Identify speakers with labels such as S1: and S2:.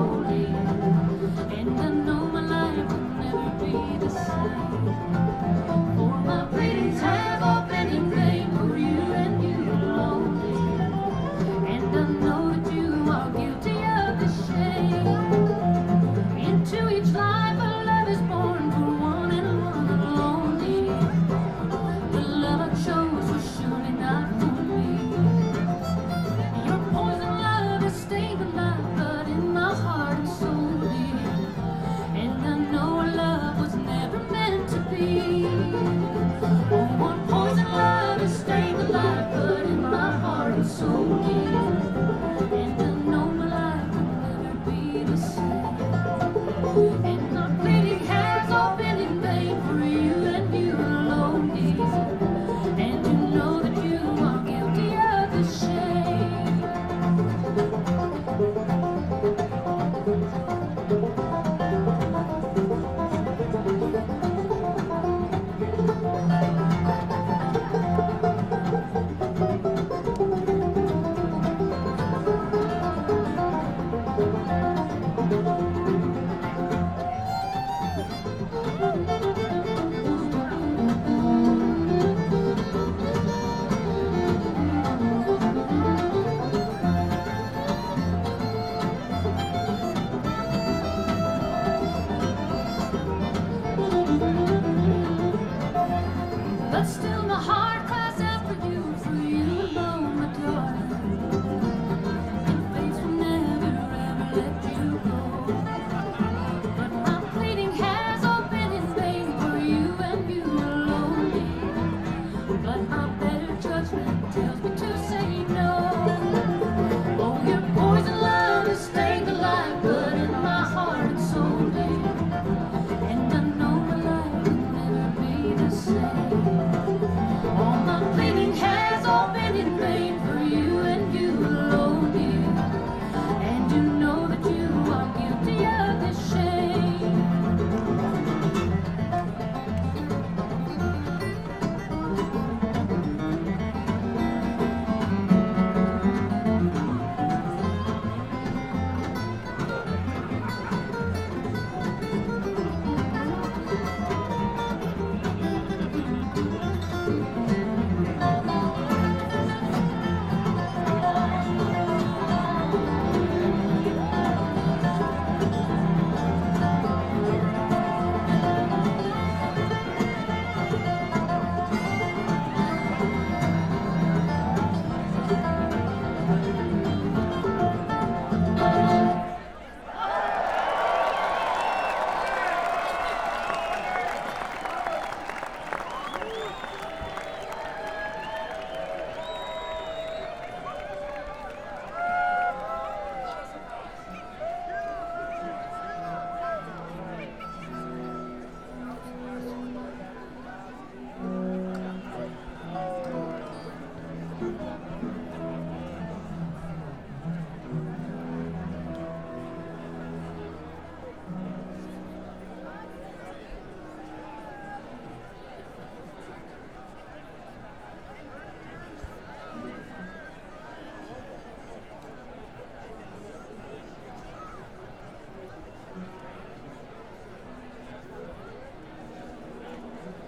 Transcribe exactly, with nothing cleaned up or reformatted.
S1: slowly. And I know my life will never be the same. For my pleadings have all been in vain for you and you alone. And I know that you are guilty of the shame. Into each life a love is born for one and one alone. The love I chose was surely not for me. Your poison love has stayed alive, but in my heart and soul, dear. And I know our love was never meant to be. Oh, what poison love has stayed alive, but in my heart and soul, dear. And I know my life will never be the same. And my pleading has all been in vain for you and you alone, dear. And you know that you are guilty of the shame. But still my heart cries out for you, for you alone, my darling. And faith will never, ever let